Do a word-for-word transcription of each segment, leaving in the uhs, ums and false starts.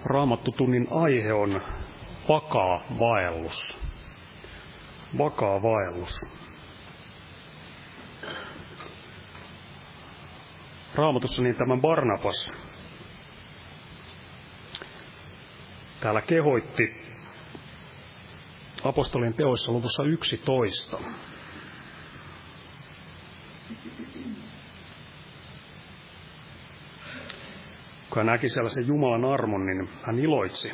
Raamattutunnin aihe on vakaa vaellus. Vakaa vaellus. Raamatussa niin tämä Barnabas täällä kehoitti apostolien teoissa luvussa yksitoista. Kun hän näki sellaisen Jumalan armon, niin hän iloitsi.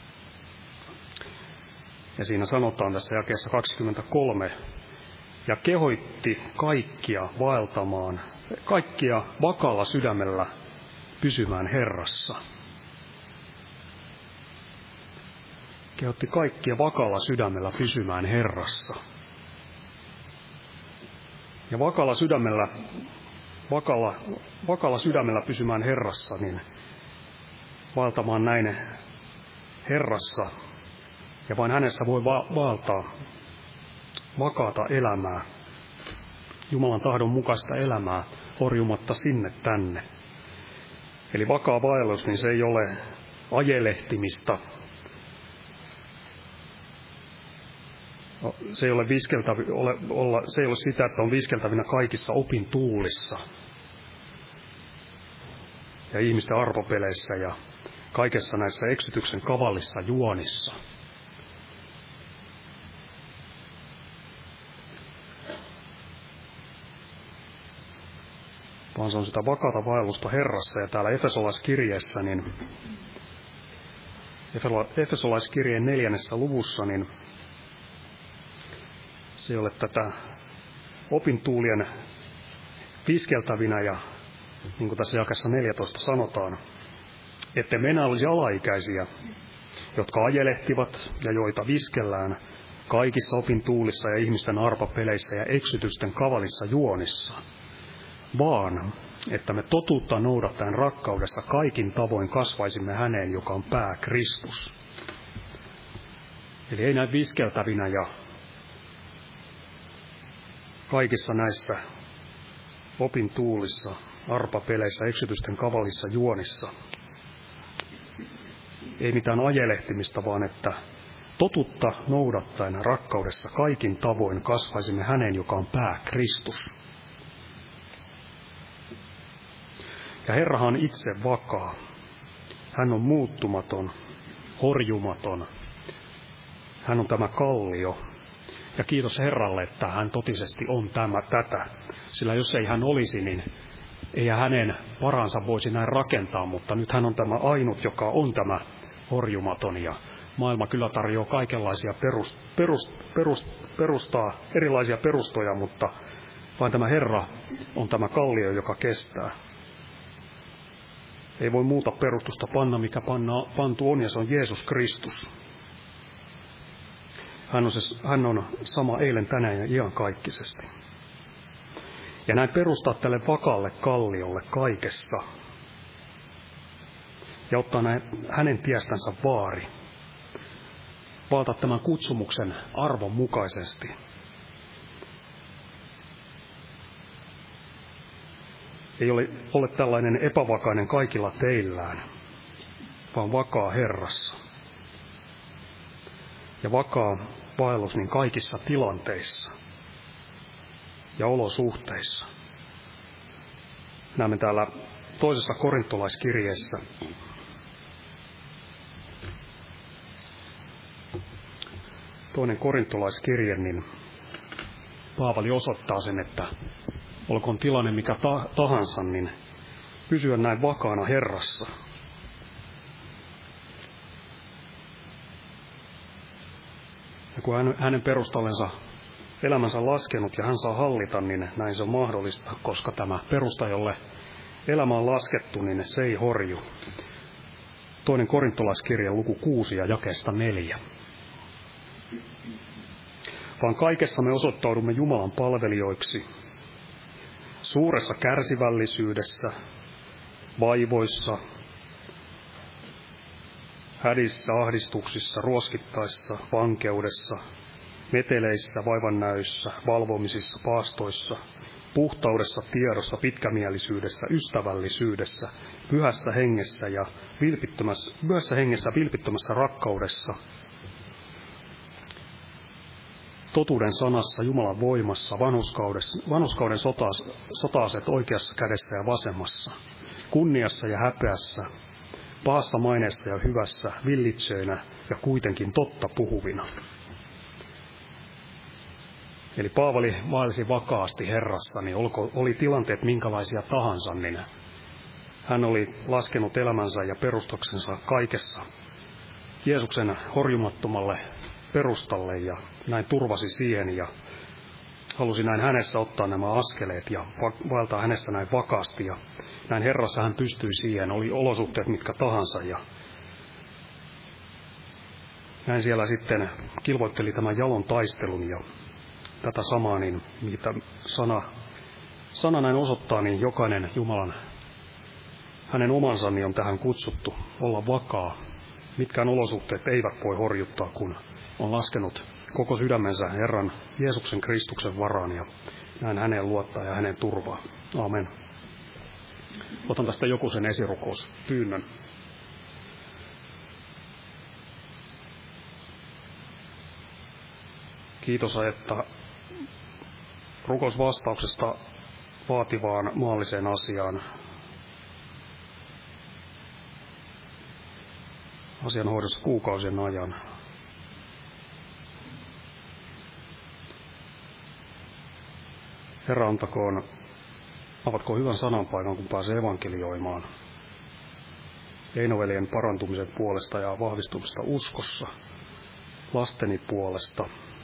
Ja siinä sanotaan tässä jakeessa kaksikymmentäkolme, ja kehoitti kaikkia vaeltamaan, kaikkia vakaalla sydämellä pysymään Herrassa. Kehotti kaikkia vakaalla sydämellä pysymään Herrassa. Ja vakaalla sydämellä, vakaalla, vakaalla sydämellä pysymään Herrassa, niin vaeltamaan näin Herrassa. Ja vain hänessä voi va- vaeltaa vakaata elämää, Jumalan tahdon mukaista elämää, horjumatta sinne tänne. Eli vakaa vaellus, niin se ei ole ajelehtimista. Se ei ole, viskeltävi, ole, olla, se ei ole sitä, että on viskeltävinä kaikissa opin tuulissa ja ihmisten arvopeleissä ja kaikessa näissä eksytyksen kavallissa juonissa. Vaan se on sitä vakaata vaellusta Herrassa. Ja täällä Efesolaiskirjeessä, niin Efesolaiskirjeen neljännessä luvussa, niin se ei ole tätä opintuulien viskeltävinä, ja niin kuin tässä jakeessa neljätoista sanotaan, että me enää olisi alaikäisiä, jotka ajelehtivat ja joita viskellään kaikissa opintuulissa ja ihmisten arpapeleissä ja eksytysten kavalissa juonissa, vaan että me totuutta noudattaen rakkaudessa kaikin tavoin kasvaisimme häneen, joka on pää, Kristus. Eli ei näin viskeltävinä ja kaikissa näissä opintuulissa, arpapeleissä, eksytysten kavalissa juonissa. Ei mitään ajelehtimistä, vaan että totuutta noudattaen rakkaudessa kaikin tavoin kasvaisimme häneen, joka on pää, Kristus. Ja Herrahan on itse vakaa. Hän on muuttumaton, horjumaton. Hän on tämä kallio. Ja kiitos Herralle, että hän totisesti on tämä tätä. Sillä jos ei hän olisi, niin ei hänen varansa voisi näin rakentaa. Mutta nyt hän on tämä ainut, joka on tämä horjumaton. Ja maailma kyllä tarjoaa kaikenlaisia perust, perust, perust, perustaa, erilaisia perustoja, mutta vain tämä Herra on tämä kallio, joka kestää. Ei voi muuta perustusta panna, mikä panna, pantu on, ja se on Jeesus Kristus. Hän on, se, hän on sama eilen, tänään ja iankaikkisesti. Ja näin perustaa tälle vakaalle kalliolle kaikessa. Ja ottaa näin hänen tiestänsä vaari. Valtaa tämän kutsumuksen arvon mukaisesti. Ei ole, ole tällainen epävakainen kaikilla teillään, vaan vakaa Herrassa. Ja vakaa vaellus niin kaikissa tilanteissa ja olosuhteissa. Näemme täällä toisessa korintolaiskirjeessä toinen korintolaiskirje, niin Paavali osoittaa sen, että olkoon tilanne mikä tahansa, niin pysyä näin vakaana Herrassa. Ja kun hän, hänen perustallensa elämänsä laskenut ja hän saa hallita, niin näin se on mahdollista, koska tämä perusta, jolle elämä on laskettu, niin se ei horju. Toinen korintolaiskirja luku kuusi ja jakeesta neljä. Vaan kaikessa me osoittaudumme Jumalan palvelijoiksi, suuressa kärsivällisyydessä, vaivoissa, hädissä, ahdistuksissa, ruoskittaessa, vankeudessa, meteleissä, vaivannäöissä, valvomisissa, paastoissa, puhtaudessa, tiedossa, pitkämielisyydessä, ystävällisyydessä, pyhässä hengessä ja vilpittömässä, pyhässä hengessä vilpittömässä rakkaudessa, totuuden sanassa, Jumalan voimassa, vanhurskauden sota-aset oikeassa kädessä ja vasemmassa, kunniassa ja häpeässä, pahassa maineessa ja hyvässä, villitsöinä ja kuitenkin totta puhuvina. Eli Paavali vaelsi vakaasti Herrassa, niin olko, oli tilanteet minkälaisia tahansa, niin hän oli laskenut elämänsä ja perustuksensa kaikessa Jeesuksen horjumattomalle perustalle ja näin turvasi siihen ja halusi näin hänessä ottaa nämä askeleet ja vaeltaa hänessä näin vakaasti ja näin Herrassa hän pystyi siihen, oli olosuhteet mitkä tahansa ja näin siellä sitten kilvoitteli tämän jalon taistelun ja tätä samaa, niin mitä sana, sana näin osoittaa, niin jokainen Jumalan, hänen omansa niin on tähän kutsuttu olla vakaa. Mitkään olosuhteet eivät voi horjuttaa, kun on laskenut koko sydämensä Herran Jeesuksen Kristuksen varaan ja näin häneen luottaa ja hänen turvaa. Aamen. Otan tästä joku sen esirukouspyynnön. Kiitos, että rukousvastauksesta vaativaan maalliseen asiaan. Asianhoidossa kuukausien ajan. Herra antakoon, avatko hyvän sananpaikan, kun pääsee evankelioimaan. Einoveljen parantumisen puolesta ja vahvistumista uskossa, lasteni puolesta.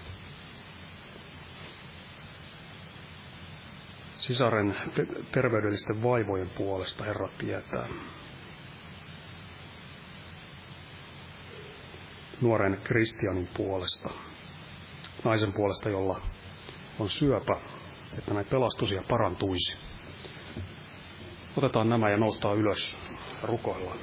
Sisaren te- terveydellisten vaivojen puolesta Herra tietää. Nuoren Kristianin puolesta, naisen puolesta, jolla on syöpä, että näin pelastuisi ja parantuisi. Otetaan nämä ja noustaan ylös ja rukoillaan.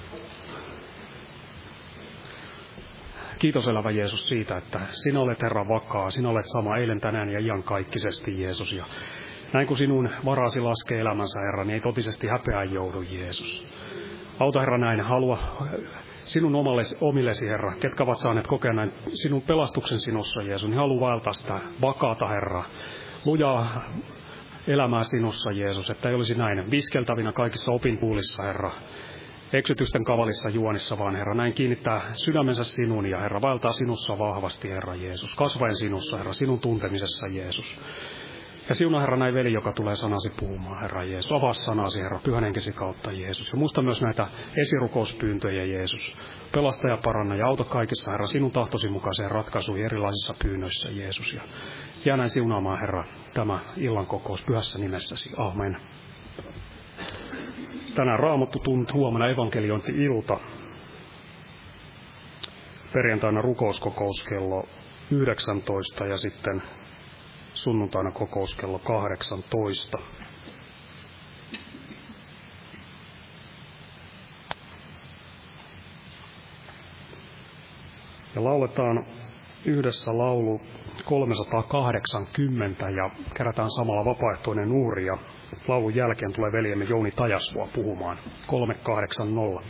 Kiitos elävä Jeesus siitä, että sinä olet Herra vakaa, sinä olet sama eilen, tänään ja iankaikkisesti Jeesus. Ja näin kun sinun varasi laskee elämänsä Herra, niin ei totisesti häpeään joudu Jeesus. Auta Herra näin, halua sinun omallesi, omillesi Herra, ketkä ovat saaneet kokea näin sinun pelastuksen sinussa Jeesus, niin haluaa vaeltaa sitä vakaata Herra, lujaa elämää sinussa Jeesus, että ei olisi näin viskeltävinä kaikissa opinpuulissa Herra, eksytysten kavalissa juonissa, vaan Herra, näin kiinnittää sydämensä sinun ja Herra, vaeltaa sinussa vahvasti Herra Jeesus, kasvaen sinussa Herra, sinun tuntemisessa Jeesus. Ja siunaa Herra näin veli, joka tulee sanasi puhumaan, Herra Jeesus. Avaa sanasi, Herra, pyhän henkesi kautta Jeesus. Ja muista myös näitä esirukouspyyntöjä, Jeesus. Pelasta ja paranna ja auta kaikissa, Herra, sinun tahtosi mukaiseen ratkaisuihin erilaisissa pyynnöissä, Jeesus. Ja jää näin siunaamaan, Herra, tämä illan kokous pyhässä nimessäsi. Amen. Tänään Raamattu tunt, huomenna evankeliointi-ilta. Perjantaina rukouskokous kello yhdeksäntoista ja sitten sunnuntaina kokous kello kahdeksantoista. Ja lauletaan yhdessä laulu kolmesataakahdeksankymmentä ja kerätään samalla vapaaehtoinen uuri. Ja laulun jälkeen tulee veljemme Jouni Tajasvuo puhumaan kolmesataakahdeksankymmentä.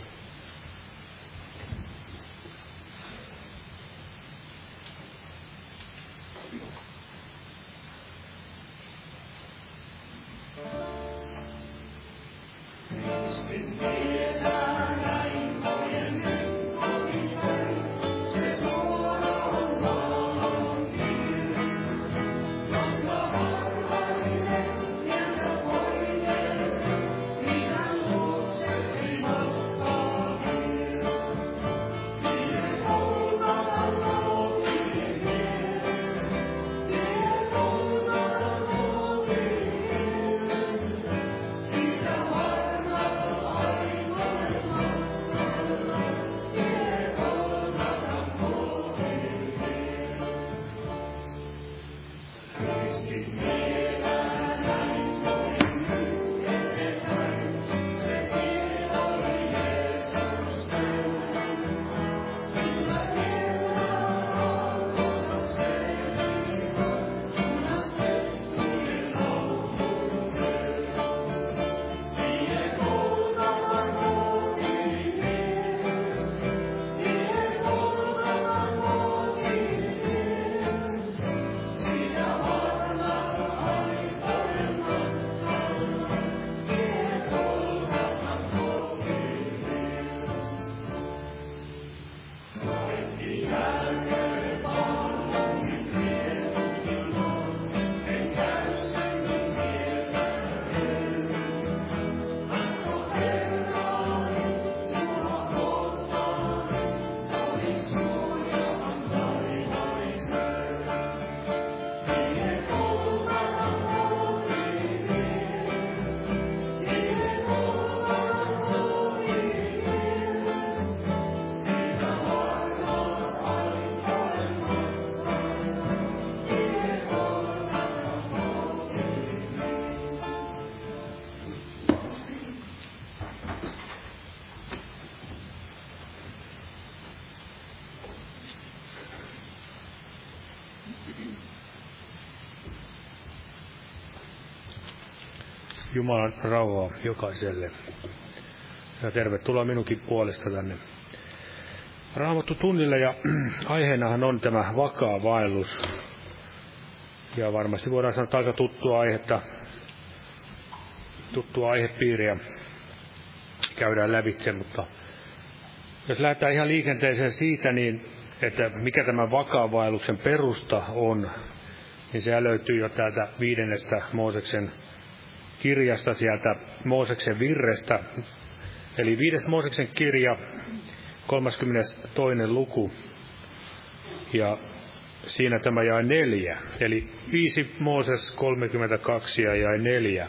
Sitä varmaa Jumalan rauhaa jokaiselle. Ja tervetuloa minunkin puolesta tänne Raamattu tunnille, ja aiheenahan on tämä vakaa vaellus. Ja varmasti voidaan sanoa, että aika tuttua aihetta, tuttua aihepiiriä käydään lävitse, mutta jos lähdetään ihan liikenteeseen siitä, niin että mikä tämä vakaa vaelluksen perusta on, niin se löytyy jo täältä viidennestä Mooseksen kirjasta, sieltä Mooseksen virrestä. Eli viides Mooseksen kirja, kolmaskymmenestoinen luku, ja siinä tämä jae neljä. Eli viisi Mooses kolmekymmentäkaksi ja jae neljä.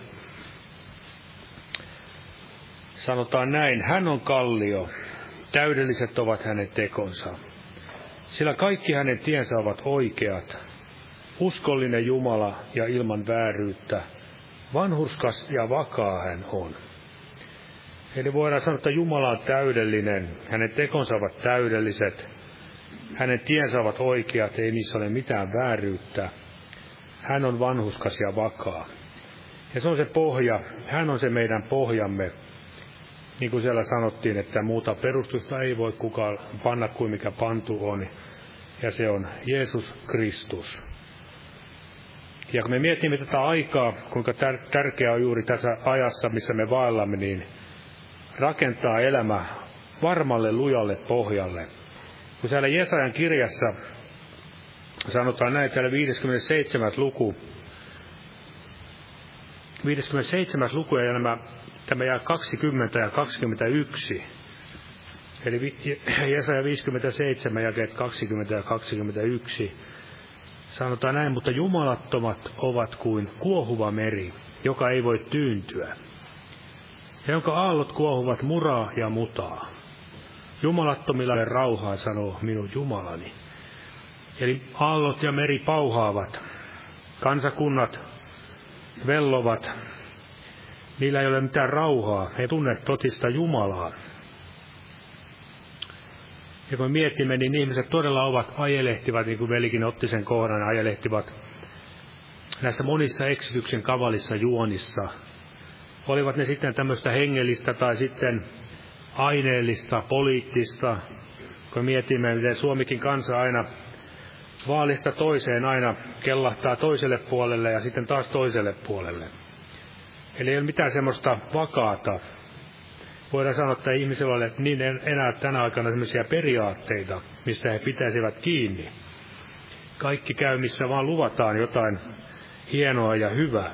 Sanotaan näin: hän on kallio, täydelliset ovat hänen tekonsa. Sillä kaikki hänen tiensä ovat oikeat. Uskollinen Jumala ja ilman vääryyttä. Vanhurskas ja vakaa hän on. Eli voidaan sanoa, että Jumala on täydellinen. Hänen tekonsa ovat täydelliset. Hänen tiensä ovat oikeat, ei niissä ole mitään vääryyttä. Hän on vanhurskas ja vakaa. Ja se on se pohja. Hän on se meidän pohjamme. Niin kuin siellä sanottiin, että muuta perustusta ei voi kukaan panna kuin mikä pantu on. Ja se on Jeesus Kristus. Ja kun me mietimme tätä aikaa, kuinka tär- tärkeää on juuri tässä ajassa, missä me vaellamme, niin rakentaa elämä varmalle lujalle pohjalle. Kun siellä Jesajan kirjassa sanotaan näin, täällä viideskymmenesseitsemäs luku, viideskymmenesseitsemäs luku ja nämä, tämä jää kaksikymmentä ja kaksikymmentäyksi. Eli Jesaja viisikymmentäseitsemän jakeet kaksikymmentä ja kaksikymmentäyksi. Sanotaan näin: mutta jumalattomat ovat kuin kuohuva meri, joka ei voi tyyntyä, ja jonka aallot kuohuvat muraa ja mutaa. Jumalattomilla rauhaa, sanoo minun Jumalani. Eli aallot ja meri pauhaavat, kansakunnat vellovat, niillä ei ole mitään rauhaa, he tunne totista Jumalaa. Ja kun mietimme, niin ihmiset todella ovat ajelehtivat, niin kuin velikin otti sen kohdan, ajelehtivat näissä monissa eksityksen kavalissa juonissa. Olivat ne sitten tämmöistä hengellistä tai sitten aineellista, poliittista. Kun mietimme, miten Suomikin kansa aina vaalista toiseen aina kellahtaa toiselle puolelle ja sitten taas toiselle puolelle. Eli ei ole mitään semmoista vakaata. Voidaan sanoa, että ihmisillä ole niin enää tänä aikana sellaisia periaatteita, mistä he pitäisivät kiinni. Kaikki käy, missä vaan luvataan jotain hienoa ja hyvää.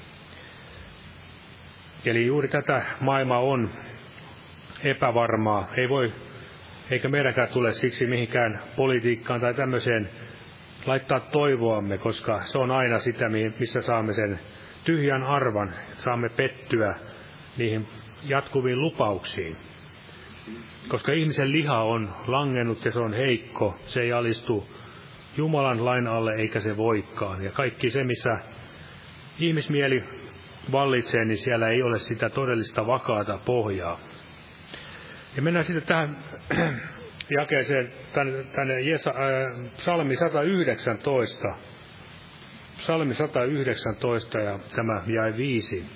Eli juuri tätä maailma on epävarmaa. Ei voi, eikä meidänkään tule siksi mihinkään politiikkaan tai tämmöiseen laittaa toivoamme, koska se on aina sitä, missä saamme sen tyhjän arvan, saamme pettyä niihin jatkuviin lupauksiin. Koska ihmisen liha on langennut ja se on heikko, se ei alistu Jumalan lain alle eikä se voikaan. Ja kaikki se, missä ihmismieli vallitsee, niin siellä ei ole sitä todellista vakaata pohjaa. Ja mennään sitten tähän jakeeseen, tänne, tänne Jesa, äh, psalmi sata yhdeksäntoista. Psalmi sata yhdeksäntoista ja tämä jae viisi.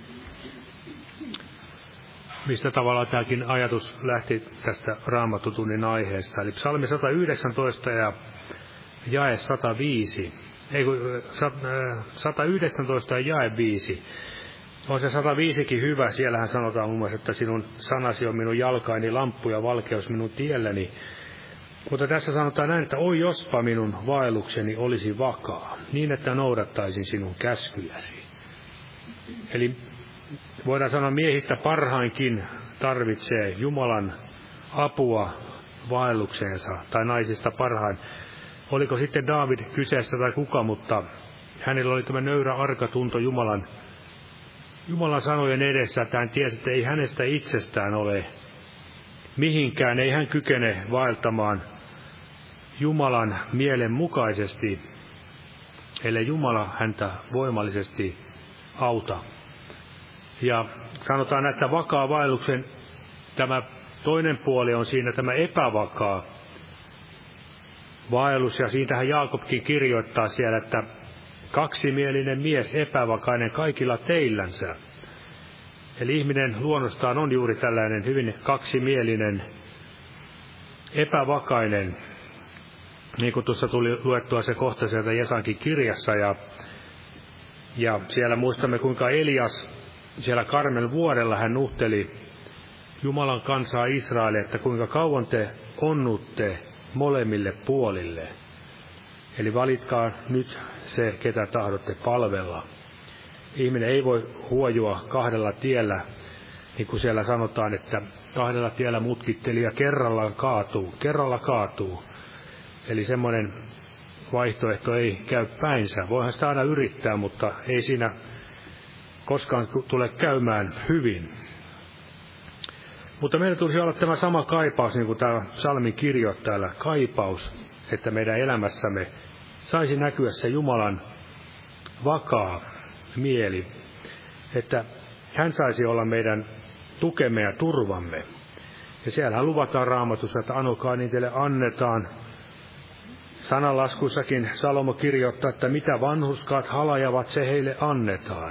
Mistä tavallaan tämäkin ajatus lähti tästä Raamattutunnin aiheesta. Eli psalmi sata yhdeksäntoista ja jae sata viisi. Ei kun sata yhdeksäntoista ja jae viisi. On se sata viisikin hyvä. Siellähän sanotaan muun muassa, että sinun sanasi on minun jalkaini lamppu ja valkeus minun tielläni. Mutta tässä sanotaan näin, että oi jospa minun vaellukseni olisi vakaa, niin että noudattaisin sinun käskyjäsi. Eli voidaan sanoa, miehistä parhainkin tarvitsee Jumalan apua vaellukseensa, tai naisista parhain. Oliko sitten Daavid kyseessä tai kuka, mutta hänellä oli tämä nöyrä arkatunto Jumalan, Jumalan sanojen edessä, että hän tiesi, että ei hänestä itsestään ole mihinkään, ei hän kykene vaeltamaan Jumalan mielen mukaisesti, ellei Jumala häntä voimallisesti auta. Ja sanotaan, että vakaa vaelluksen tämä toinen puoli on siinä tämä epävakaa vaellus, ja siitähän Jaakobkin kirjoittaa siellä, että kaksimielinen mies epävakainen kaikilla teillänsä. Eli ihminen luonnostaan on juuri tällainen hyvin kaksimielinen, epävakainen, niin kuin tuossa tuli luettua se kohta sieltä Jesankin kirjassa, ja, ja siellä muistamme, kuinka Elias siellä Karmel vuorella hän nuhteli Jumalan kansaa Israelia, että kuinka kauan te onnutte molemmille puolille. Eli valitkaa nyt se, ketä tahdotte palvella. Ihminen ei voi huojua kahdella tiellä, niin kuin siellä sanotaan, että kahdella tiellä mutkittelija kerrallaan kaatuu, kerralla kaatuu. Eli semmoinen vaihtoehto ei käy päinsä. Voihan sitä aina yrittää, mutta ei siinä koskaan tule käymään hyvin. Mutta meillä tulisi olla tämä sama kaipaus, niin kuin tämä psalmin kirjoittaa täällä, kaipaus, että meidän elämässämme saisi näkyä se Jumalan vakaa mieli, että hän saisi olla meidän tukemme ja turvamme. Ja siellä luvataan Raamatussa, että anokaa niin teille annetaan. Sananlaskussakin Salomo kirjoittaa, että mitä vanhurskaat halajavat, se heille annetaan.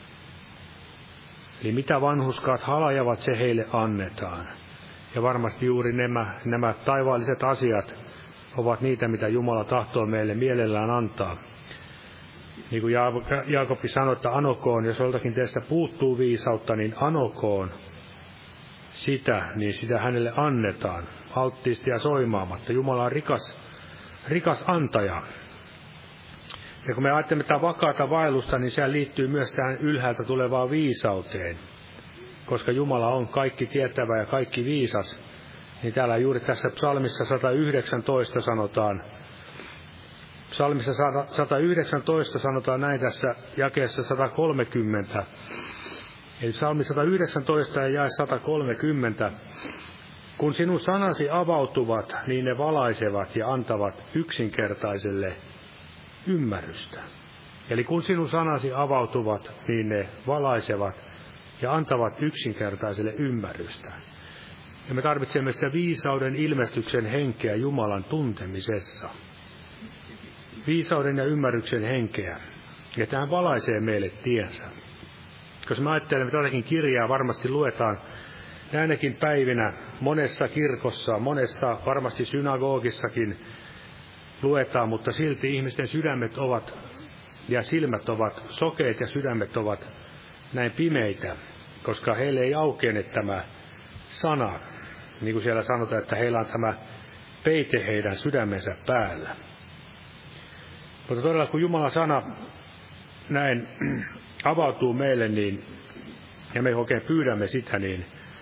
Eli mitä vanhurskaat halajavat, se heille annetaan. Ja varmasti juuri nämä, nämä taivaalliset asiat ovat niitä, mitä Jumala tahtoo meille mielellään antaa. Niin kuin Jaakobi sanoi, että anokoon, jos joltakin teistä puuttuu viisautta, niin anokoon sitä, niin sitä hänelle annetaan, alttiisti ja soimaamatta. Jumala on rikas, rikas antaja. Ja kun me ajattelemme tätä vakaata vaellusta, niin se liittyy myös tähän ylhäältä tulevaan viisauteen. Koska Jumala on kaikki tietävä ja kaikki viisas, niin täällä juuri tässä psalmissa sata yhdeksäntoista sanotaan, psalmissa sata yhdeksäntoista sanotaan näin tässä jakeessa sata kolmekymmentä. Eli psalmi sata yhdeksäntoista ja jae sata kolmekymmentä. Kun sinun sanasi avautuvat, niin ne valaisevat ja antavat yksinkertaiselle ymmärrystä. Eli kun sinun sanasi avautuvat, niin ne valaisevat ja antavat yksinkertaiselle ymmärrystä. Ja me tarvitsemme sitä viisauden ilmestyksen henkeä Jumalan tuntemisessa. Viisauden ja ymmärryksen henkeä. Ja tähän valaisee meille tiensä. Koska me ajattelemme, että tätäkin kirjaa varmasti luetaan näinäkin päivinä monessa kirkossa, monessa varmasti synagogissakin luetaan, mutta silti ihmisten sydämet ovat ja silmät ovat sokeet ja sydämet ovat näin pimeitä, koska heille ei aukene tämä sana. Niin kuin siellä sanotaan, että heillä on tämä peite heidän sydämensä päällä. Mutta todella kun Jumalan sana näin avautuu meille, niin, ja me oikein pyydämme sitä, niin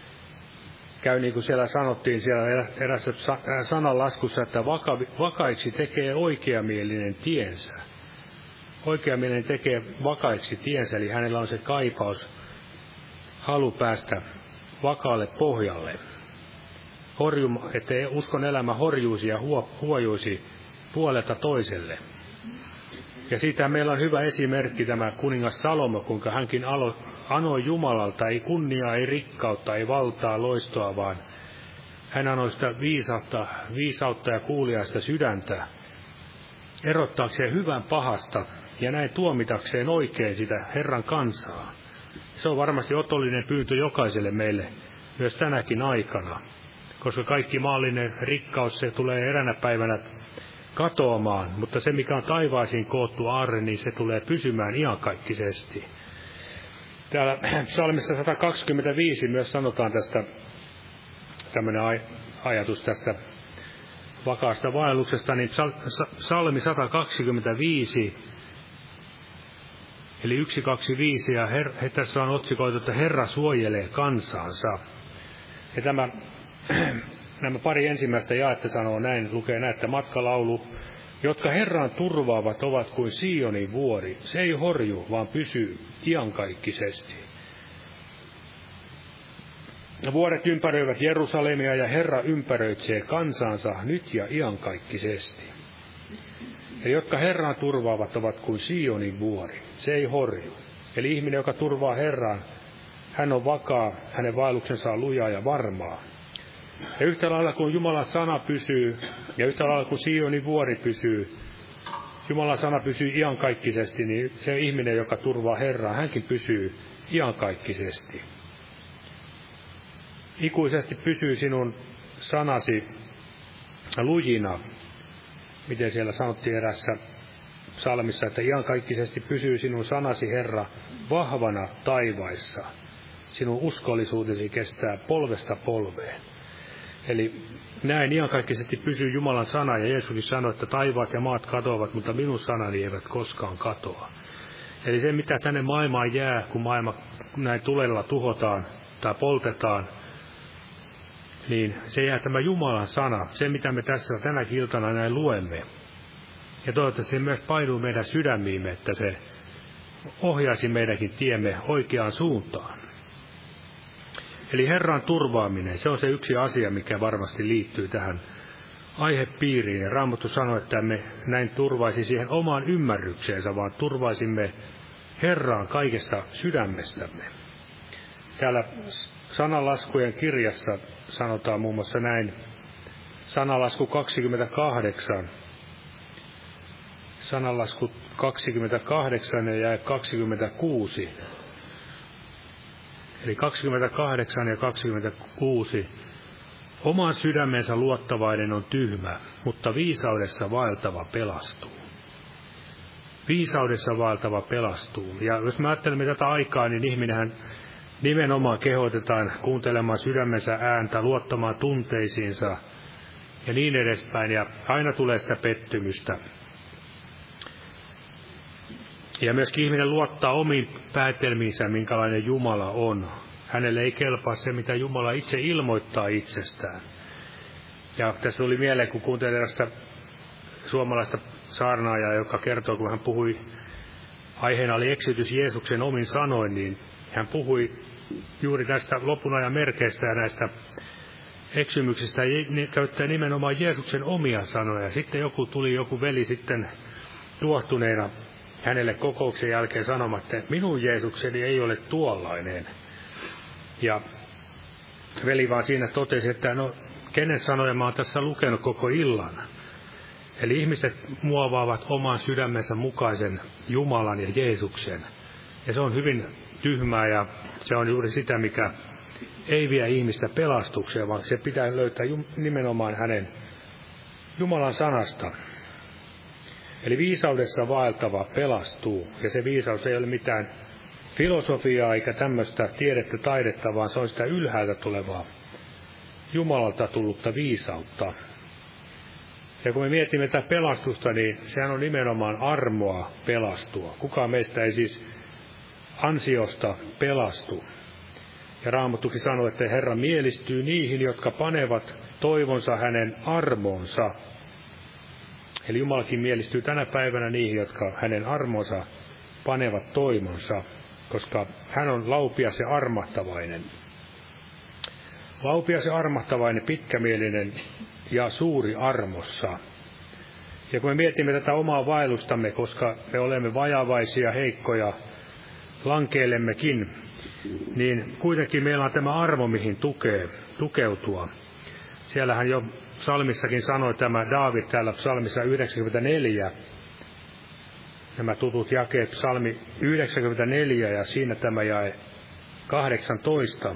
käy niin kuin siellä sanottiin siellä erässä sananlaskussa, että vaka, vakaiksi tekee oikeamielinen tiensä. Oikeamielinen tekee vakaiksi tiensä, eli hänellä on se kaipaus, halu päästä vakaalle pohjalle. Horjum, ettei uskon elämä horjuisi ja huojuisi puolelta toiselle. Ja siitä meillä on hyvä esimerkki tämä kuningas Salomo, kuinka hänkin alo, anoi Jumalalta ei kunniaa, ei rikkautta, ei valtaa, loistoa, vaan hän anoi sitä viisautta, viisautta ja kuuliaista sydäntä, erottaakseen hyvän pahasta ja näin tuomitakseen oikein sitä Herran kansaa. Se on varmasti otollinen pyyntö jokaiselle meille myös tänäkin aikana, koska kaikki maallinen rikkaus se tulee eränä päivänä katoamaan, mutta se mikä on taivaisiin koottu aarre, niin se tulee pysymään iankaikkisesti. Täällä psalmissa sata kaksikymmentäviisi myös sanotaan tästä, tämmöinen aj- ajatus tästä vakaasta vaelluksesta, niin psalmi sata kaksikymmentäviisi, eli yksi kaksi viisi, ja her- tässä on otsikoitu, että Herra suojelee kansansa. Ja tämä Nämä pari ensimmäistä jaetta sanoo näin, lukee näin, että matkalaulu, jotka Herran turvaavat ovat kuin Sionin vuori. Se ei horju, vaan pysyy iankaikkisesti. Vuoret ympäröivät Jerusalemia ja Herra ympäröitsee kansansa nyt ja iankaikkisesti. Eli jotka Herran turvaavat ovat kuin Sionin vuori. Se ei horju. Eli ihminen, joka turvaa Herran, hän on vakaa, hänen vaelluksensa on lujaa ja varmaa. Ja yhtä lailla kun Jumalan sana pysyy, ja yhtä lailla kun Sionin vuori pysyy, Jumalan sana pysyy iankaikkisesti, niin se ihminen, joka turvaa Herraa, hänkin pysyy iankaikkisesti. ikuisesti pysyy sinun sanasi lujina. Miten siellä sanottiin erässä psalmissa, että iankaikkisesti pysyy sinun sanasi, Herra, vahvana taivaissa. Sinun uskollisuutesi kestää polvesta polveen. Eli näin iankaikkisesti pysyy Jumalan sana, ja Jeesuskin sanoi, että taivaat ja maat katoavat, mutta minun sanani eivät koskaan katoa. Eli se, mitä tänne maailmaan jää, kun maailma näin tulella tuhotaan tai poltetaan, niin se jää tämä Jumalan sana, se mitä me tässä tänä iltana näin luemme. Ja toivottavasti se myös painuu meidän sydämiimme, että se ohjaisi meidänkin tiemme oikeaan suuntaan. Eli Herran turvaaminen, se on se yksi asia, mikä varmasti liittyy tähän aihepiiriin. Ja Raamattu sanoi, että me näin turvaisi siihen omaan ymmärrykseensä, vaan turvaisimme Herraan kaikesta sydämestämme. Täällä Sananlaskujen kirjassa sanotaan muun muassa näin, Sananlasku kaksikymmentäkahdeksan, Sananlasku kaksikymmentäkahdeksan ja jae kaksikymmentäkuusi. Eli kaksikymmentäkahdeksan ja kaksikymmentäkuusi. Oman sydämensä luottavainen on tyhmä, mutta viisaudessa vaeltava pelastuu. Viisaudessa vaeltava pelastuu. Ja jos me ajattelemme tätä aikaa, niin ihminenhän nimenomaan kehotetaan kuuntelemaan sydämensä ääntä, luottamaan tunteisiinsa ja niin edespäin. Ja aina tulee sitä pettymystä. Ja myöskin ihminen luottaa omiin päätelmiinsä, minkälainen Jumala on. Hänelle ei kelpaa se, mitä Jumala itse ilmoittaa itsestään. Ja tässä tuli mieleen, kun kuuntelin erästä suomalaista saarnaajaa, joka kertoo, kun hän puhui, aiheena oli eksytys Jeesuksen omin sanoin, niin hän puhui juuri tästä lopun ajan merkeistä ja näistä eksymyksistä, ja käyttää nimenomaan Jeesuksen omia sanoja. Sitten joku tuli, joku veli sitten tuohtuneena hänelle kokouksen jälkeen sanomaan, että minun Jeesukseni ei ole tuollainen. Ja veli vaan siinä totesi, että no, kenen sanoja mä oon tässä lukenut koko illan. Eli ihmiset muovaavat oman sydämensä mukaisen Jumalan ja Jeesuksen. Ja se on hyvin tyhmää, ja se on juuri sitä, mikä ei vie ihmistä pelastukseen, vaan se pitää löytää nimenomaan hänen Jumalan sanasta. Eli viisaudessa vaeltava pelastuu, ja se viisaus ei ole mitään filosofiaa eikä tämmöistä tiedettä, taidetta, vaan se on sitä ylhäältä tulevaa, Jumalalta tullutta viisautta. Ja kun me mietimme tätä pelastusta, niin sehän on nimenomaan armoa pelastua. Kukaan meistä ei siis ansiosta pelastu. Ja Raamattukin sanoo, että Herra mielistyy niihin, jotka panevat toivonsa hänen armoonsa. Eli Jumalakin mielistyy tänä päivänä niihin, jotka hänen armonsa panevat toimonsa, koska hän on laupias ja armahtavainen. Laupias ja armahtavainen, pitkämielinen ja suuri armossa. Ja kun me mietimme tätä omaa vaellustamme, koska me olemme vajavaisia, heikkoja, lankeilemmekin, niin kuitenkin meillä on tämä armo, mihin tukee, tukeutua. Siellähän jo psalmissakin sanoi tämä Daavid täällä psalmissa yhdeksänkymmentäneljä, nämä tutut jakeet, psalmi yhdeksänkymmentäneljä ja siinä tämä jae kahdeksantoista.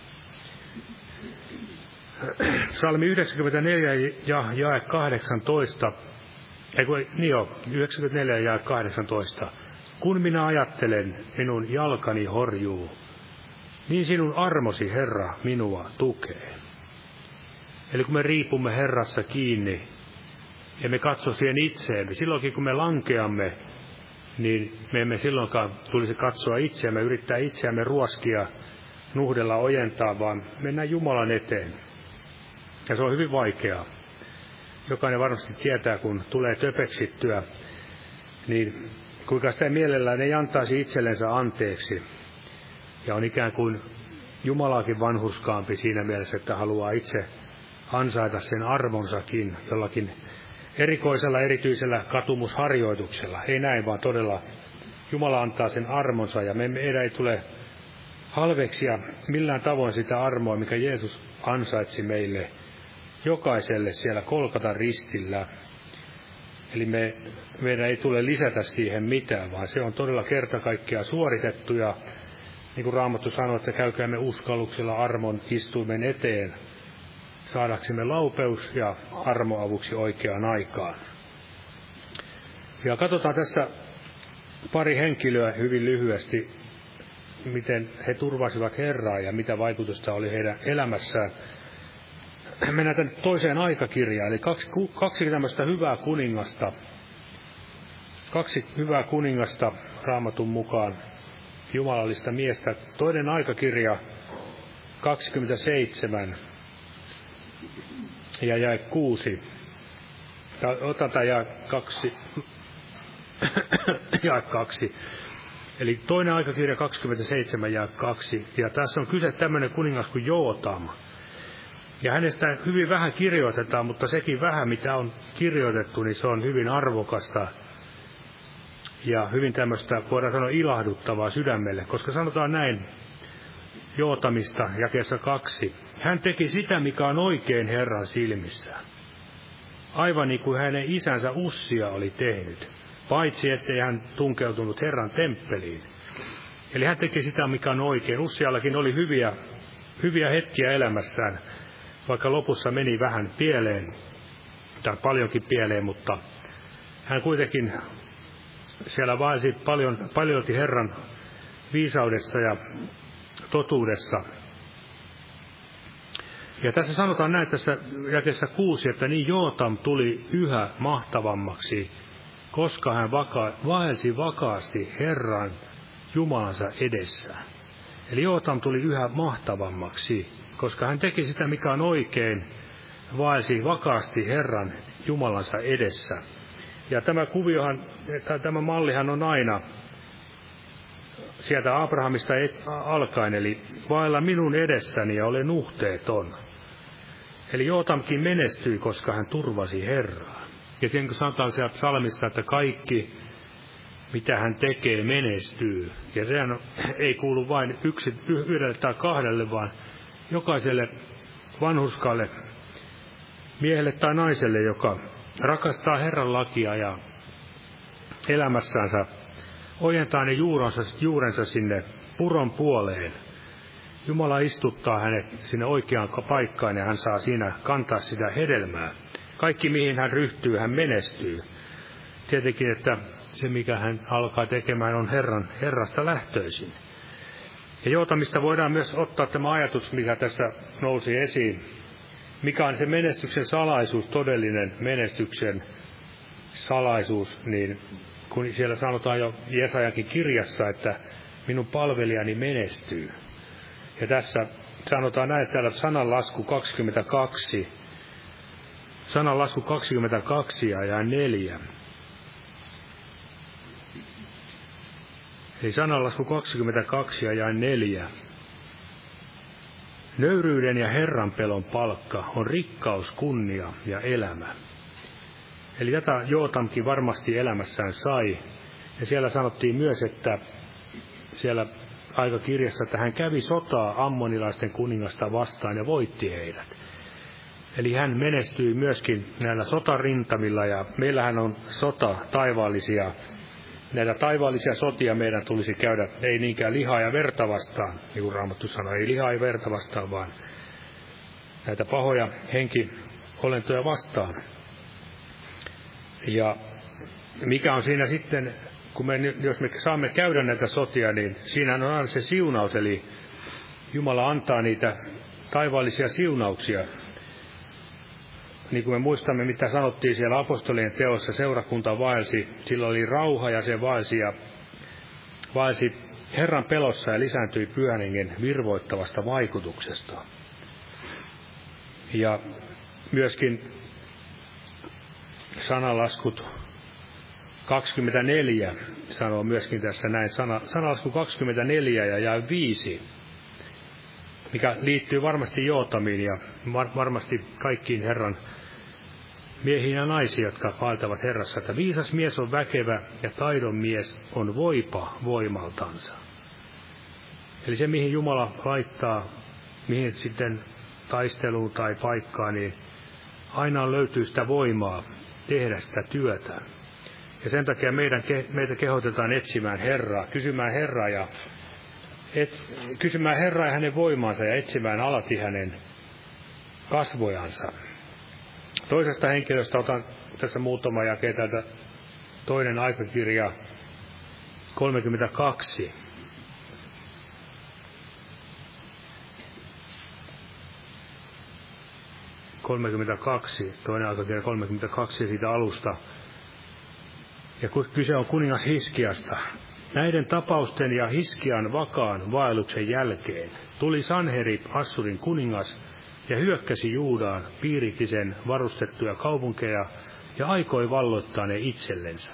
Psalmi yhdeksänkymmentäneljä ja jae kahdeksantoista, ei kun, niin jo, yhdeksänkymmentäneljä ja jae kahdeksantoista. Kun minä ajattelen, minun jalkani horjuu, niin sinun armosi, Herra, minua tukee. Eli kun me riipumme Herrassa kiinni, ja me katso siihen itseemme, silloinkin kun me lankeamme, niin me emme silloinkaan tulisi katsoa itseämme, yrittää itseämme ruoskia, nuhdella, ojentaa, vaan mennään Jumalan eteen. Ja se on hyvin vaikeaa. Jokainen varmasti tietää, kun tulee töpeksittyä, niin kuinka sitä mielellään ei antaisi itsellensä anteeksi. Ja on ikään kuin Jumalaakin vanhurskaampi siinä mielessä, että haluaa itse ansaita sen arvonsakin jollakin erikoisella, erityisellä katumusharjoituksella. Ei näin, vaan todella Jumala antaa sen armonsa, ja me meidän ei tule halveksia millään tavoin sitä armoa, mikä Jeesus ansaitsi meille jokaiselle siellä Golgatan ristillä. Eli me, meidän ei tule lisätä siihen mitään, vaan se on todella kerta kaikkiaan suoritettu, ja niin kuin Raamattu sanoo, että käykäämme uskalluksella armon istuimen eteen, saadaksemme laupeus ja armoavuksi oikeaan aikaan. Ja katsotaan tässä pari henkilöä hyvin lyhyesti, miten he turvasivat Herraa ja mitä vaikutusta oli heidän elämässään. Mennään tänne toiseen aikakirjaan, eli kaksi, kaksi tämmöistä hyvää kuningasta, kaksi hyvää kuningasta Raamatun mukaan, jumalallista miestä. Toinen aikakirja, kaksikymmentäseitsemän ja jae kuusi. Otan tämän jae kaksi. jae kaksi. Eli toinen aikakirja kaksikymmentäseitsemän jae kaksi. Ja tässä on kyse tämmöinen kuningas kuin Jootam. Ja hänestä hyvin vähän kirjoitetaan, mutta sekin vähän mitä on kirjoitettu, niin se on hyvin arvokasta. Ja hyvin tämmöistä, voidaan sanoa, ilahduttavaa sydämelle, koska sanotaan näin Jootamista jakeessa kaksi. Hän teki sitä, mikä on oikein Herran silmissään. Aivan niin kuin hänen isänsä Ussia oli tehnyt, paitsi ettei hän tunkeutunut Herran temppeliin. Eli hän teki sitä, mikä on oikein. Ussiallakin oli hyviä, hyviä hetkiä elämässään, vaikka lopussa meni vähän pieleen, tai paljonkin pieleen, mutta hän kuitenkin siellä vaelsi paljon, paljolti Herran viisaudessa ja totuudessa. Ja tässä sanotaan näin tässä jakeessa kuusi, että niin Jootam tuli yhä mahtavammaksi, koska hän vaka- vaelsi vakaasti Herran Jumalansa edessä. Eli Jootam tuli yhä mahtavammaksi, koska hän teki sitä, mikä on oikein, vaelsi vakaasti Herran Jumalansa edessä. Ja tämä kuviohan, tämä mallihan on aina sieltä Abrahamista alkaen, eli vaella minun edessäni ja olen nuhteeton. Eli Jootamkin menestyi, koska hän turvasi Herraa. Ja sen kun sanotaan siellä psalmissa, että kaikki, mitä hän tekee, menestyy. Ja sehän ei kuulu vain yksi, yhdelle tai kahdelle, vaan jokaiselle vanhurskaalle miehelle tai naiselle, joka rakastaa Herran lakia ja elämässänsä ojentaa ne juurensa, juurensa sinne puron puoleen. Jumala istuttaa hänet sinne oikeaan paikkaan ja hän saa siinä kantaa sitä hedelmää. Kaikki mihin hän ryhtyy, hän menestyy. Tietenkin, että se mikä hän alkaa tekemään on Herran, Herrasta lähtöisin. Ja Jootamista voidaan myös ottaa tämä ajatus, mikä tässä nousi esiin. Mikä on se menestyksen salaisuus, todellinen menestyksen salaisuus, niin kun siellä sanotaan jo Jesajankin kirjassa, että minun palvelijani menestyy. Ja tässä sanotaan näin, täällä sananlasku kaksikymmentäkaksi, sananlasku kaksikymmentäkaksi ja neljä. Eli sananlasku kaksikymmentäkaksi ja neljä. Nöyryyden ja Herranpelon palkka on rikkaus, kunnia ja elämä. Eli tätä Jootamkin varmasti elämässään sai. Ja siellä sanottiin myös, että siellä aikakirjassa, että hän kävi sotaa ammonilaisten kuningasta vastaan ja voitti heidät. Eli hän menestyi myöskin näillä sotarintamilla ja meillähän on sota taivaallisia. Näitä taivaallisia sotia meidän tulisi käydä, ei niinkään lihaa ja verta vastaan, niin kuin Raamattu sanoi, ei lihaa ja verta vastaan, vaan näitä pahoja henkiolentoja vastaan. Ja mikä on siinä sitten, kun me, jos me saamme käydä näitä sotia, niin siinä on aina se siunaus, eli Jumala antaa niitä taivaallisia siunauksia. Niin kuin me muistamme, mitä sanottiin siellä apostolien teossa, seurakunta vaelsi, sillä oli rauha ja se vaelsi ja vaelsi Herran pelossa ja lisääntyi Pyhän Hengen virvoittavasta vaikutuksesta. Ja myöskin sananlaskut kaksikymmentäneljä sanoo myöskin tässä näin, sana, sanalasku kaksikymmentäneljä ja jae viisi, mikä liittyy varmasti Jootamiin ja var, varmasti kaikkiin Herran miehiin ja naisiin, jotka vaeltavat Herrassa, että viisas mies on väkevä ja taidon mies on voipa voimaltansa. Eli se, mihin Jumala laittaa, mihin sitten taisteluun tai paikkaan, niin aina löytyy sitä voimaa tehdä sitä työtä. Ja sen takia meidän, meitä kehotetaan etsimään Herraa, kysymään Herraa ja et, kysymään Herraa ja hänen voimaansa ja etsimään alati hänen kasvojansa. Toisesta henkilöstä otan tässä muutama jake täältä toinen aikakirja kolmekymmentäkaksi. kolmekymmentäkaksi, toinen aikakirja kolmekymmentäkaksi siitä alusta. Ja kyse on kuningas Hiskiasta. Näiden tapausten ja Hiskian vakaan vaelluksen jälkeen tuli Sanherib, Assurin kuningas, ja hyökkäsi Juudaan, piiritti sen varustettuja kaupunkeja ja aikoi valloittaa ne itsellensä.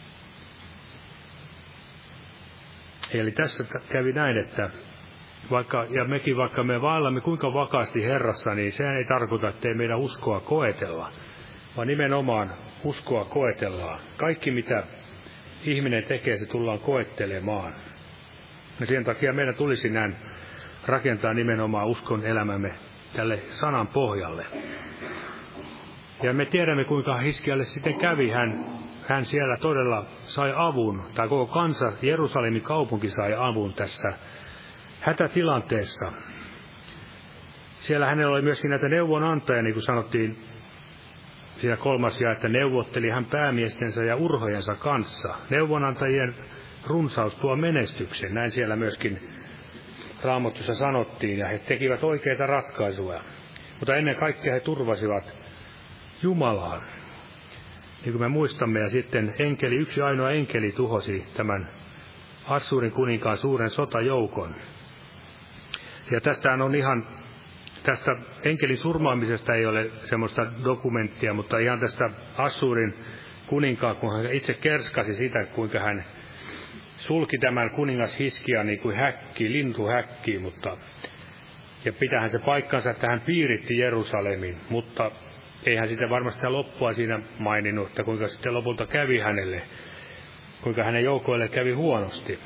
Eli tässä kävi näin, että vaikka, ja mekin vaikka me vaellamme kuinka vakaasti Herrassa, niin sehän ei tarkoita, että ei meidän uskoa koetella, vaan nimenomaan uskoa koetellaan. Kaikki mitä ihminen tekee, se tullaan koettelemaan. Ja sen takia meidän tulisi näin rakentaa nimenomaan uskon elämämme tälle sanan pohjalle. Ja me tiedämme, kuinka Hiskialle sitten kävi. Hän, hän siellä todella sai avun, tai koko kansa, Jerusalemin kaupunki sai avun tässä hätätilanteessa. Siellä hänellä oli myöskin näitä neuvonantajia, niin kuin sanottiin siinä kolmas jae, että neuvotteli hän päämiestensä ja urhojensa kanssa. Neuvonantajien runsaus tuo menestyksen, näin siellä myöskin Raamatussa sanottiin, ja he tekivät oikeita ratkaisuja. Mutta ennen kaikkea he turvasivat Jumalaan. Niin kuin me muistamme, ja sitten enkeli, yksi ainoa enkeli tuhosi tämän Assurin kuninkaan suuren sotajoukon. Ja tästähän on ihan, tästä enkelin surmaamisesta ei ole semmoista dokumenttia, mutta ihan tästä Assurin kuninkaan, kun hän itse kerskasi sitä, kuinka hän sulki tämän kuningas Hiskian niin kuin häkki, lintuhäkki, mutta ja pitähän se paikkansa, että hän piiritti Jerusalemin, mutta eihän sitä varmasti loppua siinä maininnut, että kuinka sitten lopulta kävi hänelle, kuinka hänen joukoille kävi huonosti.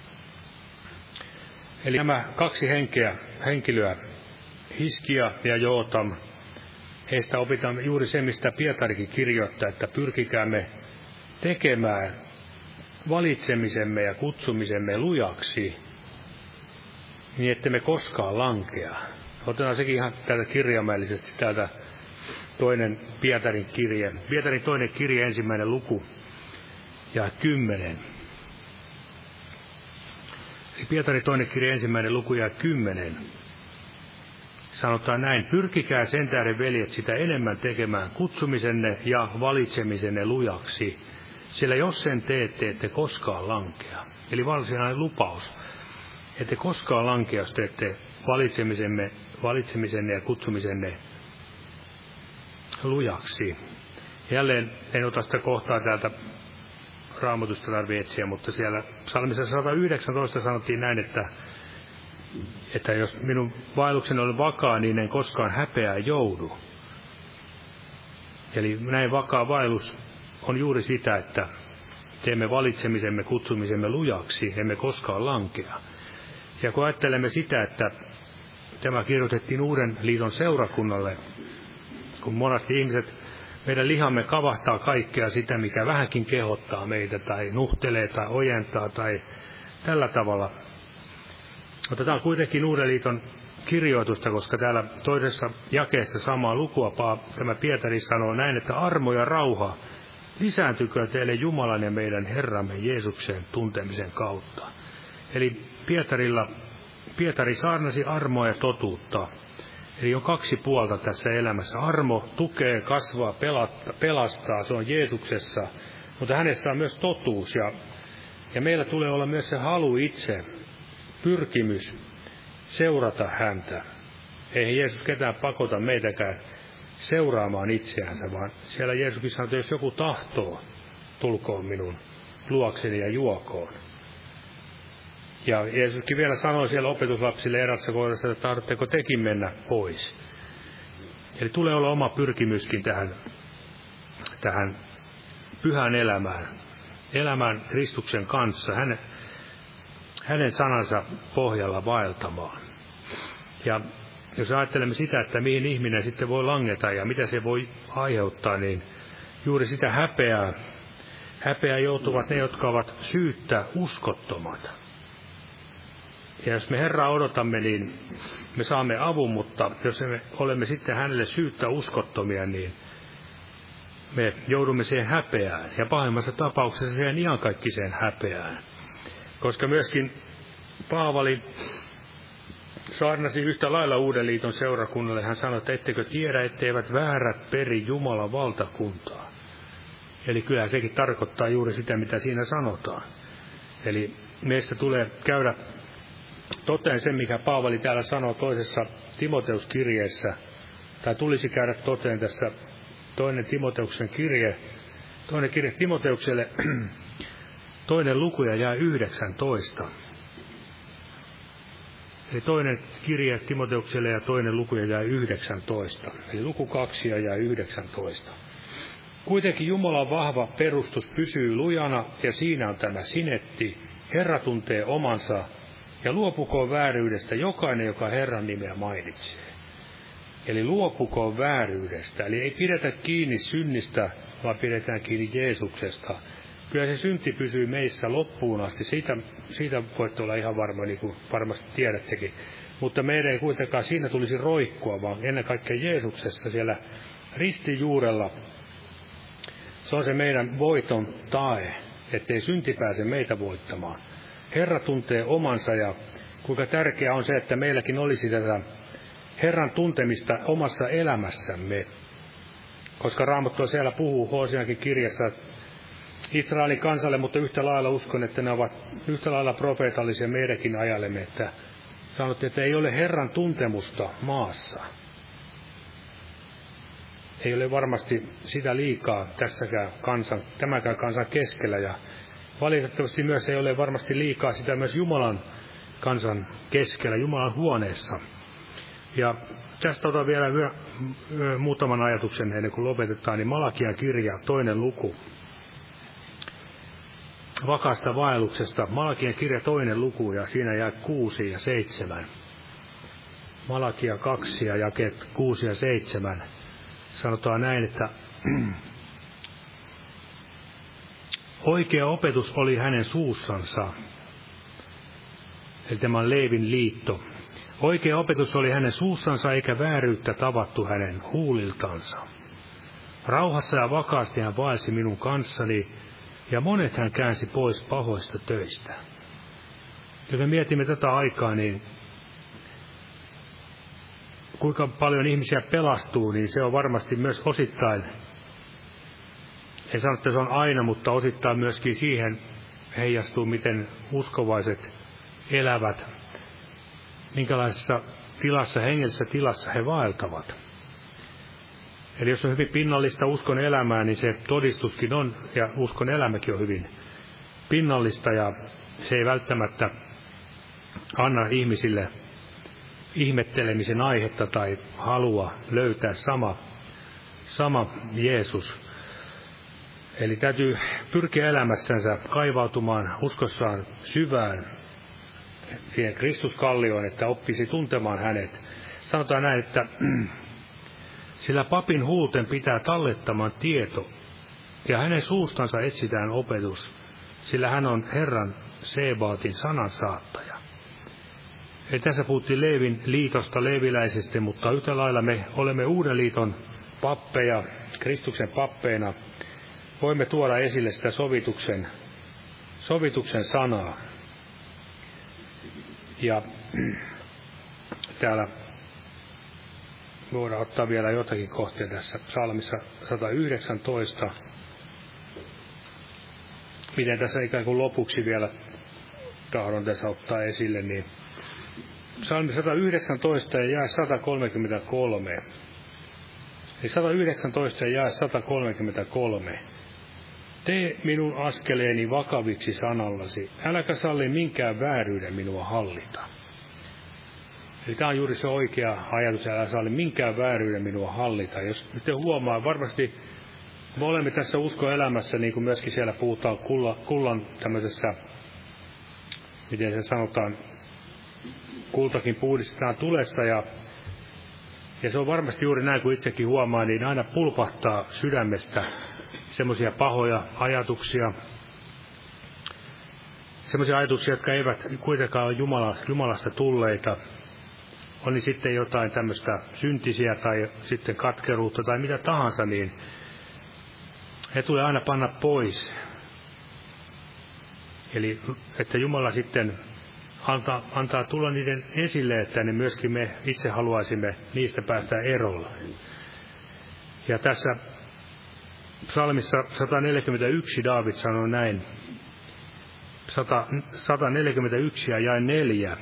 Eli nämä kaksi henkeä, henkilöä, Hiskia ja Jootam, heistä opitaan juuri se, mistä Pietarikin kirjoittaa, että pyrkikäämme tekemään valitsemisemme ja kutsumisemme lujaksi, niin ettemme koskaan lankea. Otetaan sekin ihan täältä kirjaimellisesti, täältä toinen Pietarin kirje. Pietarin toinen kirje, ensimmäinen luku, ja kymmenen. Pietarin toinen kirje, ensimmäinen luku, ja kymmenen. Sanotaan näin, pyrkikää sen tähden, veljet, sitä enemmän tekemään kutsumisenne ja valitsemisenne lujaksi, sillä jos sen teette, ette koskaan lankea. Eli varsinainen lupaus, ette koskaan lankea, jos teette valitsemisemme, valitsemisenne ja kutsumisenne lujaksi. Jälleen en ota sitä kohtaa täältä Raamatusta tarvitse etsiä, mutta siellä psalmissa sata yhdeksäntoista sanottiin näin, että, että jos minun vaellukseni on vakaa, niin en koskaan häpeää joudu. Eli näin vakaa vaellus on juuri sitä, että teemme valitsemisemme, kutsumisemme lujaksi, emme koskaan lankea. Ja kun ajattelemme sitä, että tämä kirjoitettiin Uuden liiton seurakunnalle, kun monasti ihmiset, meidän lihamme kavahtaa kaikkea sitä, mikä vähänkin kehottaa meitä, tai nuhtelee, tai ojentaa, tai tällä tavalla. Mutta tämä on kuitenkin Uuden liiton kirjoitusta, koska täällä toisessa jakeessa samaa lukua tämä Pietari sanoo näin, että armo ja rauha lisääntykö teille Jumalan ja meidän Herramme Jeesuksen tuntemisen kautta. Eli Pietarilla, Pietari saarnasi armoa ja totuutta. Eli on kaksi puolta tässä elämässä. Armo tukee, kasvaa, pelatta, pelastaa, se on Jeesuksessa, mutta hänessä on myös totuus. Ja, ja meillä tulee olla myös se halu itse, pyrkimys seurata häntä. Eihän Jeesus ketään pakota meitäkään seuraamaan itseänsä, vaan siellä Jeesuskin sanoo, että jos joku tahtoo, tulkoon minun luokseni ja juokoon. Ja Jeesuskin vielä sanoi siellä opetuslapsille erässä kohdassa, että tarvitseeko tekin mennä pois. Eli tulee olla oma pyrkimyskin tähän, tähän pyhän elämään, elämään Kristuksen kanssa, hänen, hänen sanansa pohjalla vaeltamaan. Ja jos ajattelemme sitä, että mihin ihminen sitten voi langeta ja mitä se voi aiheuttaa, niin juuri sitä häpeää, häpeää joutuvat ne, jotka ovat syyttä uskottomat. Ja jos me Herraa odotamme, niin me saamme avun, mutta jos me olemme sitten hänelle syyttä uskottomia, niin me joudumme siihen häpeään. Ja pahimmassa tapauksessa siihen iankaikkiseen häpeään. Koska myöskin Paavali saarnasi yhtä lailla Uuden liiton seurakunnalle. Hän sanoi, että ettekö tiedä, etteivät väärät peri Jumalan valtakuntaa. Eli kyllä sekin tarkoittaa juuri sitä, mitä siinä sanotaan. Eli meistä tulee käydä toteen se, mikä Paavali täällä sanoo toisessa Timoteuskirjeessä, tai tulisi käydä toteen tässä toinen Timoteuksen kirje, toinen kirje Timoteukselle, toinen luku ja jää yhdeksäntoista. Eli toinen kirje Timoteukselle ja toinen luku ja jää yhdeksäntoista. Eli luku kaksi ja jää yhdeksäntoista. Kuitenkin Jumalan vahva perustus pysyy lujana, ja siinä on tämä sinetti. Herra tuntee omansa, ja luopukoon vääryydestä jokainen, joka Herran nimeä mainitsee. Eli luopukoon vääryydestä, eli ei pidetä kiinni synnistä, vaan pidetään kiinni Jeesuksesta. Kyllä se synti pysyy meissä loppuun asti, siitä, siitä voitte olla ihan varma, niin kuin varmasti tiedättekin. Mutta meidän ei kuitenkaan siinä tulisi roikkua, vaan ennen kaikkea Jeesuksessa siellä ristijuurella. Se on se meidän voiton tae, ettei synti pääse meitä voittamaan. Herra tuntee omansa, ja kuinka tärkeää on se, että meilläkin olisi tätä Herran tuntemista omassa elämässämme. Koska Raamattu siellä puhuu Hoseankin kirjassa Israelin kansalle, mutta yhtä lailla uskon, että ne ovat yhtä lailla profeetallisia meidänkin ajallemme, että sanottiin, että ei ole Herran tuntemusta maassa. Ei ole varmasti sitä liikaa tässäkään kansan, tämänkään kansan keskellä, ja valitettavasti myös ei ole varmasti liikaa sitä myös Jumalan kansan keskellä, Jumalan huoneessa. Ja tästä otan vielä muutaman ajatuksen ennen kuin lopetetaan, niin Malakian kirja, toinen luku. Vakaasta vaelluksesta, Malakian kirja, toinen luku, ja siinä jää kuusi ja seitsemän. Malakia kaksi ja jakeet kuusi ja seitsemän. Sanotaan näin, että oikea opetus oli hänen suussansa. Eli tämä on Leevin liitto. Oikea opetus oli hänen suussansa, eikä vääryyttä tavattu hänen huuliltansa. Rauhassa ja vakaasti hän vaelsi minun kanssani, ja monet hän käänsi pois pahoista töistä. Jos me mietimme tätä aikaa, niin kuinka paljon ihmisiä pelastuu, niin se on varmasti myös osittain, en sano, että se on aina, mutta osittain myöskin siihen heijastuu, miten uskovaiset elävät, minkälaisessa tilassa, hengellisessä tilassa he vaeltavat. Eli jos on hyvin pinnallista uskon elämää, niin se todistuskin on, ja uskon elämäkin on hyvin pinnallista, ja se ei välttämättä anna ihmisille ihmettelemisen aihetta tai halua löytää sama, sama Jeesus. Eli täytyy pyrkiä elämässänsä kaivautumaan uskossaan syvään siihen Kristuskallioon, että oppisi tuntemaan hänet. Sanotaan näin, että sillä papin huulten pitää tallettamaan tieto, ja hänen suustansa etsitään opetus, sillä hän on Herran Sebaatin sanan saattaja. Eli tässä puhuttiin Leevin liitosta, leeviläisesti, mutta yhtä lailla me olemme Uuden liiton pappeja, Kristuksen pappeina. Voimme tuoda esille sitä sovituksen, sovituksen sanaa. Ja täällä voidaan ottaa vielä jotakin kohtia tässä psalmissa sata yhdeksäntoista. Miten tässä ikään kuin lopuksi vielä tahdon tässä ottaa esille, niin psalmi sata yhdeksäntoista ja jää sata kolmekymmentäkolme. Eli sata yhdeksäntoista ja jää sata kolmekymmentäkolme. Tee minun askeleeni vakaviksi sanallasi, äläkä salli minkään vääryyden minua hallita. Eli tämä on juuri se oikea ajatus, älä salli minkään vääryyden minua hallita. Jos nyt huomaa, varmasti me olemme tässä uskoelämässä, niin kuin myöskin siellä puhutaan kulla, kullan tämmöisessä, miten se sanotaan, kultakin puhdistetaan tulessa, ja, ja se on varmasti juuri näin, kuin itsekin huomaa, niin aina pulpahtaa sydämestä semmoisia pahoja ajatuksia, sellaisia ajatuksia, jotka eivät kuitenkaan ole Jumala, Jumalasta tulleita, on niin sitten jotain tämmöistä syntisiä tai sitten katkeruutta tai mitä tahansa, niin he tulee aina panna pois. Eli että Jumala sitten antaa, antaa tulla niiden esille, että ne myöskin me itse haluaisimme niistä päästä erolla. Ja tässä psalmissa sata neljäkymmentäyksi Daavid sanoo näin, sata neljäkymmentäyksi ja jae neljä.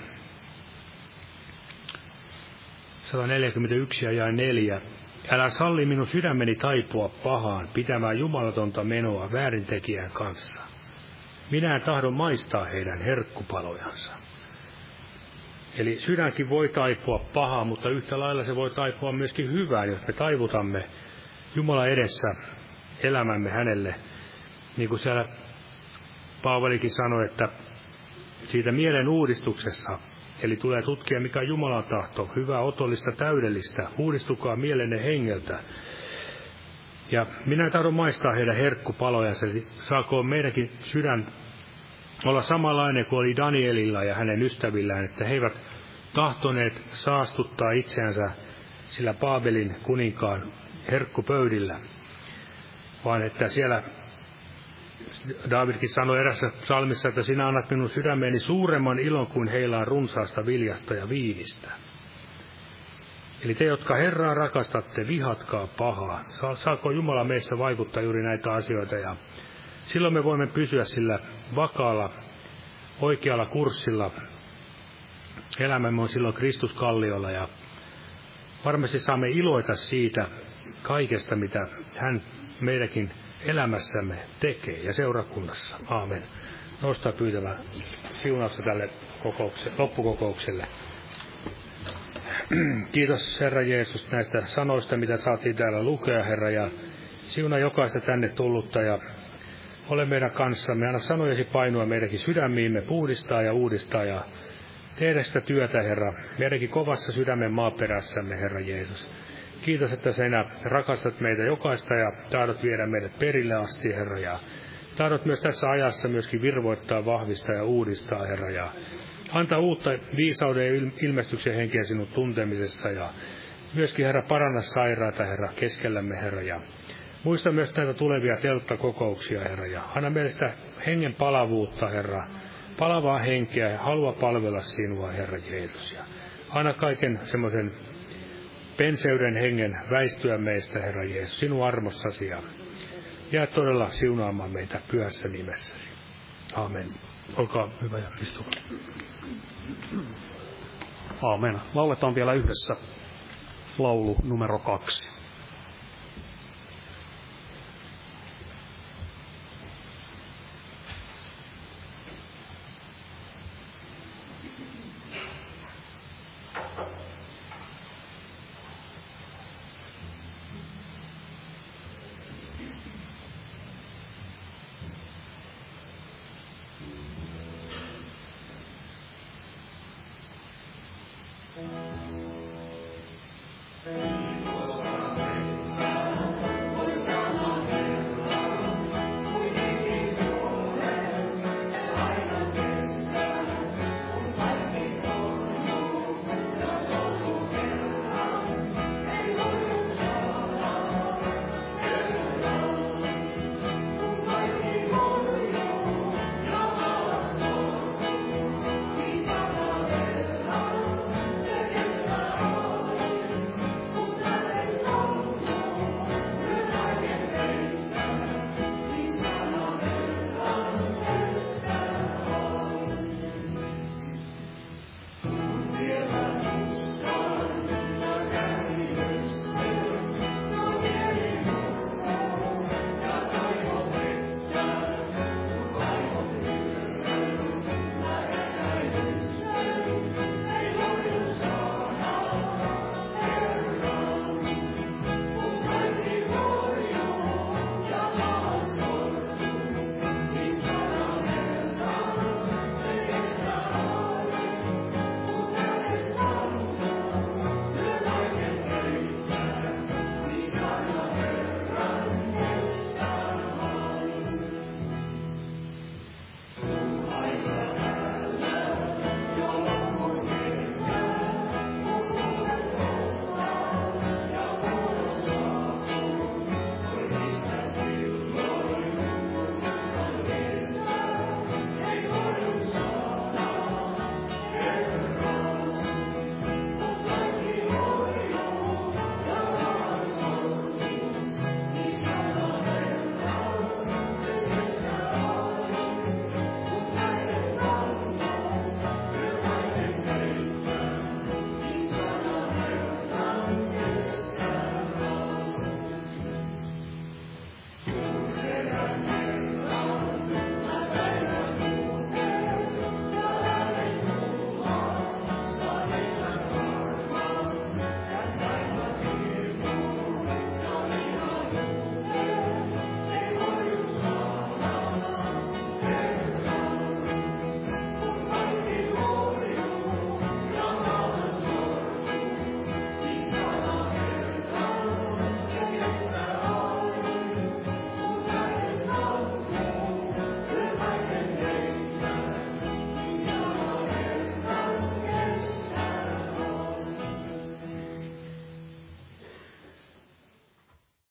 sata neljäkymmentäyksi ja jae neljä. Älä salli minun sydämeni taipua pahaan, pitämään jumalatonta menoa väärintekijän kanssa. Minä en tahdo maistaa heidän herkkupalojansa. Eli sydänkin voi taipua pahaan, mutta yhtä lailla se voi taipua myöskin hyvään, jos me taivutamme Jumala edessä elämämme hänelle. Niin kuin siellä Paavalikin sanoi, että siitä mielen uudistuksessa, eli tulee tutkia mikä Jumalan tahto, hyvää, otollista, täydellistä, uudistukaa mielenne hengeltä. Ja minä en tahdo maistaa heidän herkkupalojansa, eli saakoon meidänkin sydän olla samanlainen kuin oli Danielilla ja hänen ystävillään, että he eivät tahtoneet saastuttaa itseänsä sillä Baabelin kuninkaan herkkupöydillä, vaan että siellä Daavidkin sanoi erässä psalmissa, että sinä annat minun sydämeeni suuremman ilon kuin heillä on runsaasta viljasta ja viinistä. Eli te, jotka Herraa rakastatte, vihatkaa pahaa. Saako Jumala meissä vaikuttaa juuri näitä asioita, ja silloin me voimme pysyä sillä vakaalla, oikealla kurssilla. Elämämme on silloin Kristuskalliolla, ja varmasti saamme iloita siitä kaikesta, mitä hän meidänkin elämässämme tekee ja seurakunnassa. Aamen. Nostaa pyytämään siunausta tälle loppukokoukselle. Kiitos Herra Jeesus näistä sanoista, mitä saatiin täällä lukea, Herra, ja siunaa jokaista tänne tullutta ja ole meidän kanssamme. Anna sanojesi painua meidänkin sydämiimme, puhdistaa ja uudistaa ja tehdä sitä työtä, Herra, meidänkin kovassa sydämen maaperässämme, Herra Jeesus. Kiitos, että sinä rakastat meitä jokaista ja tahdot viedä meidät perille asti, Herra, ja tahdot myös tässä ajassa myöskin virvoittaa, vahvistaa ja uudistaa, Herra, ja antaa uutta viisauden ja ilmestyksen henkeä sinun tuntemisessa, ja myöskin, Herra, paranna sairaata, Herra, keskellämme, Herra, ja muista myös näitä tulevia telttakokouksia, Herra, ja anna meille sitä hengen palavuutta, Herra, palavaa henkeä ja halua palvella sinua, Herra Jeesus, ja anna kaiken semmoisen penseyden hengen väistyä meistä, Herra Jeesus, sinun armossasi, ja jää todella siunaamaan meitä pyhässä nimessäsi. Aamen. Olkaa hyvä ja istukaa. Aamen. Lauletaan vielä yhdessä laulu numero kaksi.